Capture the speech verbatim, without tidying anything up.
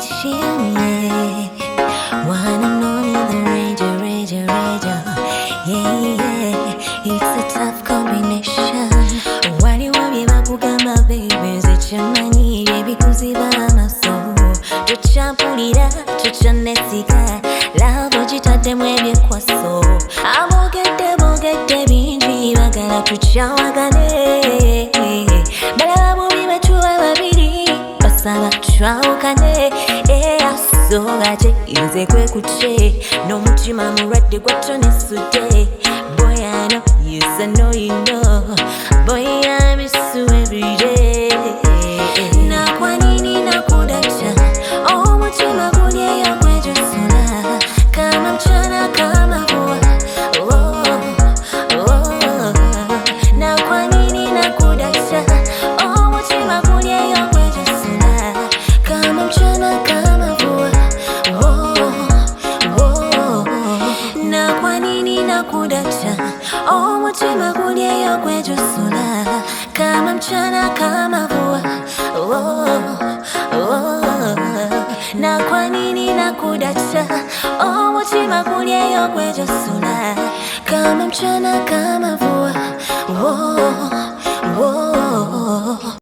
yeah. One and only the Ranger, Ranger, Ranger. Yeah, yeah, it's a tough combination. Wali wabi bakugamba baby, zechamanyi ebikuziba amaso. Tochampulira, tochanesiga, love ogitaddemu ebyekwaso. Abogedde bogedde bingi bagala tukyawagane. Balaba bubi batuwa babiri basaba twawukane. So ate nze kwekutte n'omutima mulwadde gwatonesudde. Boy I know, yes I know you know. Boy I miss you every day. Nakwanini nakudacha omutima gulyeyo gwejosula kama mchana kama vua. Oh, oh, nakwanini nakudacha omutima gulyeyo gwejosula kama mchana kama vua. Nakudacha omutima gulyeyo gwejosula kama mchana kama vua. Oh, oh, na kwa nini nakudacha omutima gulyeyo gwejosula kama mchana kama vua. Oh, oh.